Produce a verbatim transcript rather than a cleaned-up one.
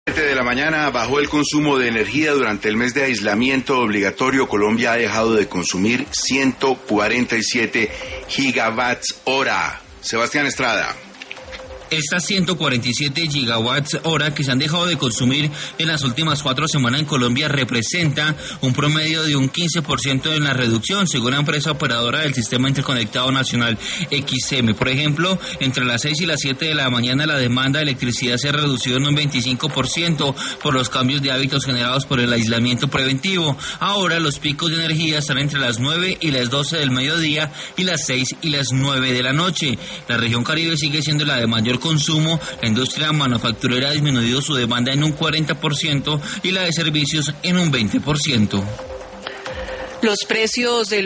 siete de la mañana bajó el consumo de energía durante el mes de aislamiento obligatorio. Colombia ha dejado de consumir ciento cuarenta y siete gigawatts hora. Sebastián Estrada. Estas ciento cuarenta y siete gigawatts hora que se han dejado de consumir en las últimas cuatro semanas en Colombia representa un promedio de un quince por ciento en la reducción, según la empresa operadora del Sistema Interconectado Nacional X M. Por ejemplo, entre las seis y las siete de la mañana la demanda de electricidad se ha reducido en un veinticinco por ciento por los cambios de hábitos generados por el aislamiento preventivo. Ahora los picos de energía están entre las nueve y las doce del mediodía y las seis y las nueve de la noche. La región Caribe sigue siendo la de mayor consumo. La industria manufacturera ha disminuido su demanda en un cuarenta por ciento y la de servicios en un veinte por ciento. Los precios del